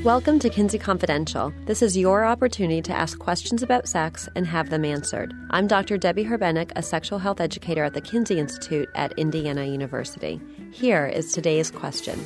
Welcome to Kinsey Confidential. This is your opportunity to ask questions about sex and have them answered. I'm Dr. Debbie Herbenek, a sexual health educator at the Kinsey Institute at Indiana University. Here is today's question.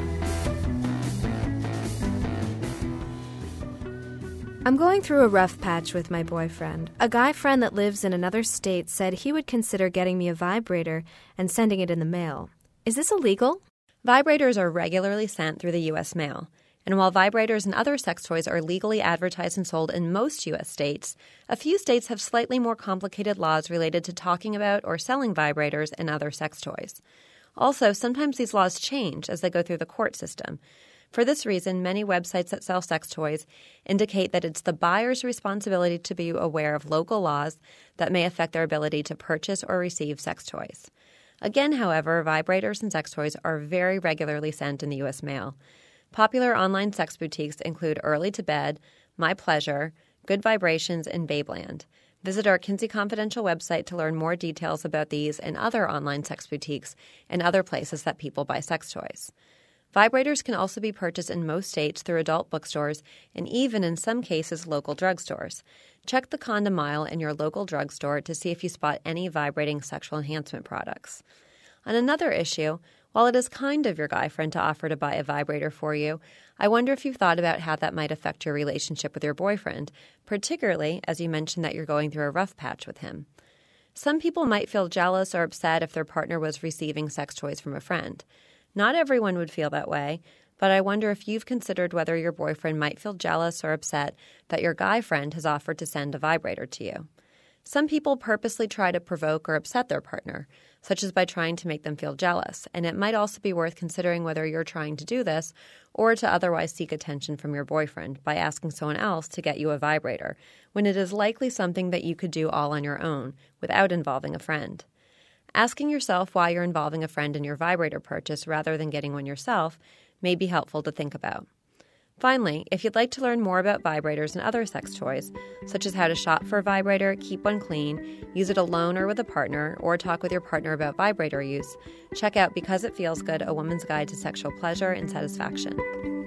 I'm going through a rough patch with my boyfriend. A guy friend that lives in another state said he would consider getting me a vibrator and sending it in the mail. Is this illegal? Vibrators are regularly sent through the U.S. mail. And while vibrators and other sex toys are legally advertised and sold in most U.S. states, a few states have slightly more complicated laws related to talking about or selling vibrators and other sex toys. Also, sometimes these laws change as they go through the court system. For this reason, many websites that sell sex toys indicate that it's the buyer's responsibility to be aware of local laws that may affect their ability to purchase or receive sex toys. Again, however, vibrators and sex toys are very regularly sent in the U.S. mail. Popular online sex boutiques include Early to Bed, My Pleasure, Good Vibrations, and Babeland. Visit our Kinsey Confidential website to learn more details about these and other online sex boutiques and other places that people buy sex toys. Vibrators can also be purchased in most states through adult bookstores and even in some cases local drugstores. Check the condom aisle in your local drugstore to see if you spot any vibrating sexual enhancement products. On another issue, while it is kind of your guy friend to offer to buy a vibrator for you, I wonder if you've thought about how that might affect your relationship with your boyfriend, particularly as you mentioned that you're going through a rough patch with him. Some people might feel jealous or upset if their partner was receiving sex toys from a friend. Not everyone would feel that way, but I wonder if you've considered whether your boyfriend might feel jealous or upset that your guy friend has offered to send a vibrator to you. Some people purposely try to provoke or upset their partner, such as by trying to make them feel jealous, and it might also be worth considering whether you're trying to do this or to otherwise seek attention from your boyfriend by asking someone else to get you a vibrator, when it is likely something that you could do all on your own without involving a friend. Asking yourself why you're involving a friend in your vibrator purchase rather than getting one yourself may be helpful to think about. Finally, if you'd like to learn more about vibrators and other sex toys, such as how to shop for a vibrator, keep one clean, use it alone or with a partner, or talk with your partner about vibrator use, check out Because It Feels Good, A Woman's Guide to Sexual Pleasure and Satisfaction.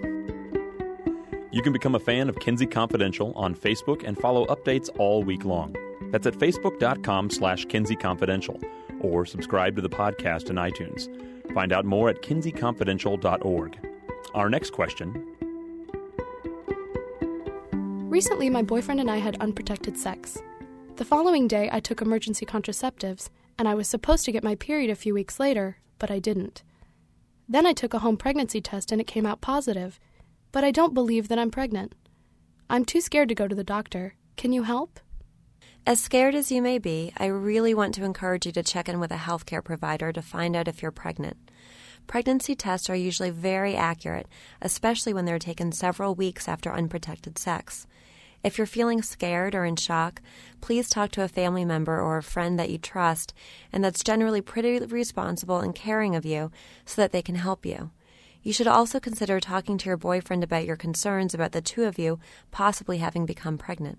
You can become a fan of Kinsey Confidential on Facebook and follow updates all week long. That's at facebook.com/Kinsey Confidential, or subscribe to the podcast in iTunes. Find out more at kinseyconfidential.org. Our next question. Recently, my boyfriend and I had unprotected sex. The following day, I took emergency contraceptives, and I was supposed to get my period a few weeks later, but I didn't. Then I took a home pregnancy test, and it came out positive, but I don't believe that I'm pregnant. I'm too scared to go to the doctor. Can you help? As scared as you may be, I really want to encourage you to check in with a healthcare provider to find out if you're pregnant. Pregnancy tests are usually very accurate, especially when they're taken several weeks after unprotected sex. If you're feeling scared or in shock, please talk to a family member or a friend that you trust and that's generally pretty responsible and caring of you so that they can help you. You should also consider talking to your boyfriend about your concerns about the two of you possibly having become pregnant.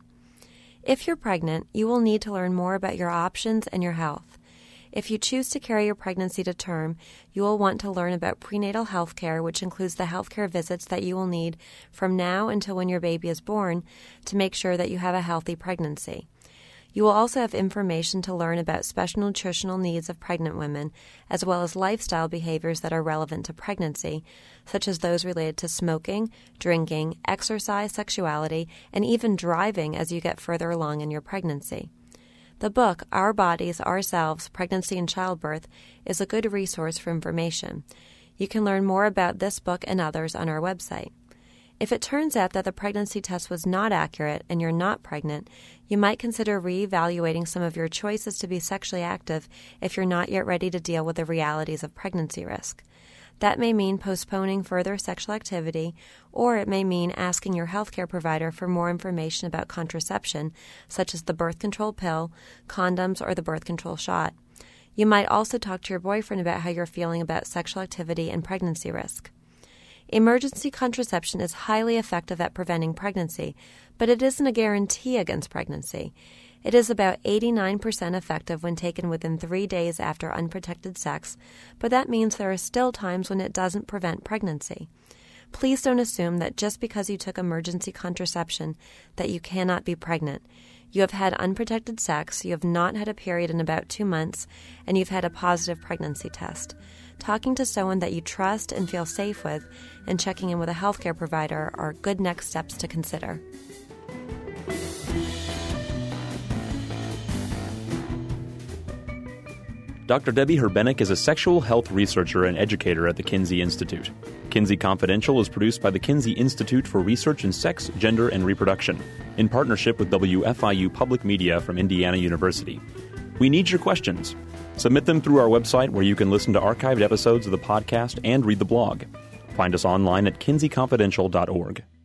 If you're pregnant, you will need to learn more about your options and your health. If you choose to carry your pregnancy to term, you will want to learn about prenatal health care, which includes the health care visits that you will need from now until when your baby is born to make sure that you have a healthy pregnancy. You will also have information to learn about special nutritional needs of pregnant women, as well as lifestyle behaviors that are relevant to pregnancy, such as those related to smoking, drinking, exercise, sexuality, and even driving as you get further along in your pregnancy. The book, Our Bodies, Ourselves, Pregnancy and Childbirth, is a good resource for information. You can learn more about this book and others on our website. If it turns out that the pregnancy test was not accurate and you're not pregnant, you might consider reevaluating some of your choices to be sexually active if you're not yet ready to deal with the realities of pregnancy risk. That may mean postponing further sexual activity, or it may mean asking your healthcare provider for more information about contraception, such as the birth control pill, condoms, or the birth control shot. You might also talk to your boyfriend about how you're feeling about sexual activity and pregnancy risk. Emergency contraception is highly effective at preventing pregnancy, but it isn't a guarantee against pregnancy. It is about 89% effective when taken within 3 days after unprotected sex, but that means there are still times when it doesn't prevent pregnancy. Please don't assume that just because you took emergency contraception that you cannot be pregnant. You have had unprotected sex, you have not had a period in about 2 months, and you've had a positive pregnancy test. Talking to someone that you trust and feel safe with and checking in with a healthcare provider are good next steps to consider. Dr. Debbie Herbenek is a sexual health researcher and educator at the Kinsey Institute. Kinsey Confidential is produced by the Kinsey Institute for Research in Sex, Gender, and Reproduction, in partnership with WFIU Public Media from Indiana University. We need your questions. Submit them through our website, where you can listen to archived episodes of the podcast and read the blog. Find us online at kinseyconfidential.org.